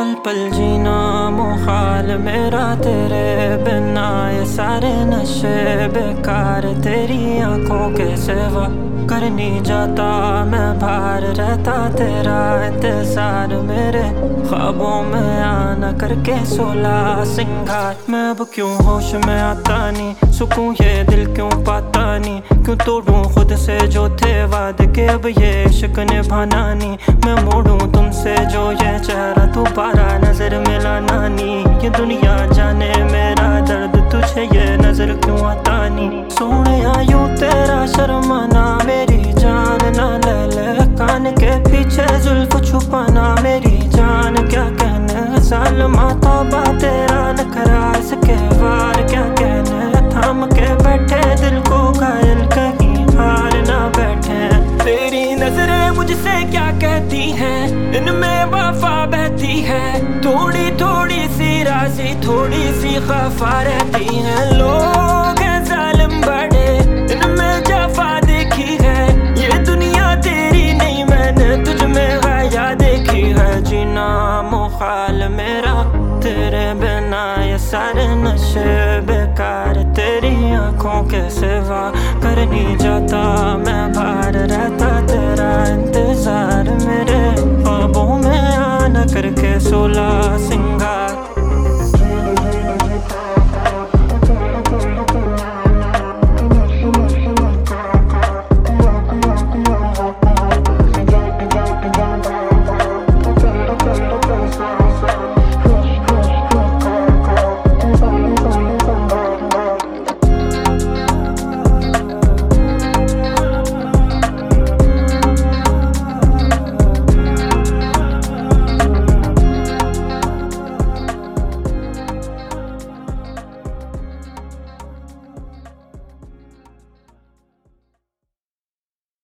पल पल जीना मुहाल मेरा तेरे बिना, ये सारे नशे बेकार तेरी आंखों के सिवा। कर नहीं जाता मैं बाहर रहता तेरा इंतजार, मेरे ख्वाबों में आना करके 16 सिंगार। मैं अब क्यों होश में आता नहीं, सुकून ये दिल क्यों पाता नहीं, क्यों तोड़ूं खुद से जो थे वादे के अब ये इश्क निभाना नहीं। मैं मोड़ूं तुमसे जो ये चेहरा दोबारा नजर मिलाना नहीं, ये दुनिया जाने मेरा दर्द तुझे ये नजर क्यों आता नहीं। सोनिया यूं तेरा शर्माना मेरी जान ना ले ले, कान के पीछे जुल्फ छुपाना मेरी जान क्या कहने। सालमा तौबा तेरा नखरा इसके वार क्या कहने, थाम के बैठे दिल को घायल कहीं हार ना बैठे। तेरी नजरें मुझसे क्या कहती हैं, इनमें वफा बहती है, थोड़ी थोड़ी सी राजी थोड़ी सी खफा रहती है। लोग हैं जालिम बड़े इनमें जफा देखी है, ये दुनिया तेरी नहीं मैंने तुझ में गाया देखी है। जीना मुहाल मेरा तेरे बिना, ये सारे नशे बेकार तेरी आंखों के सिवा। कर नहीं जाता मैं बाहर रहता तेरा इंतजार, मेरे